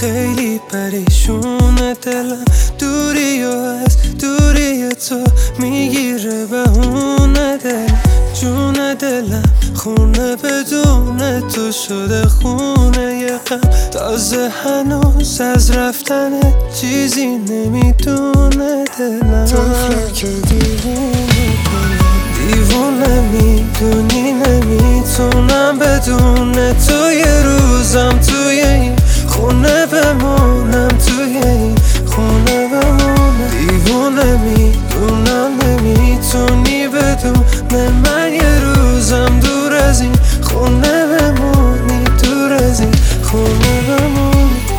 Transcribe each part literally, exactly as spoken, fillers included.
خیلی پریشونه دلم، دوری و از دوری تو میگیره بهونه دلم. جون دلم خونه بدون تو شده خونه یه غم، تازه هنوز از رفتن چیزی نمیدونه دلم. طفلک دیوونه دلم، دیوونه میدونی نمیتونم بدون تو یه روزم توی این خونه بمونم، توی این خونه بمونم. دیوونه میدونم نمیتونی بدون من یه روزم دور از این خونه بمونی، دور از این خونه بمونی.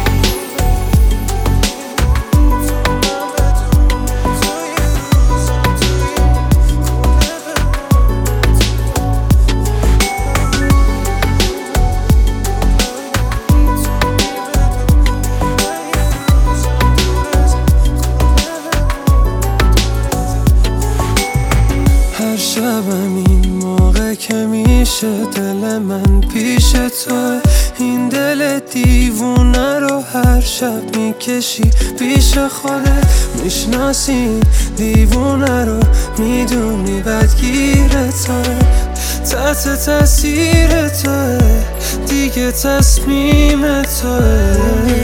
هر شبم این موقع که میشه دل من پیش تو، این دل دیوونه رو هر شب میکشی پیش خودت. میشناسی دیوونه رو میدونی بدگیر توه، تحت تاثیر توه دیگه تصمیم توه.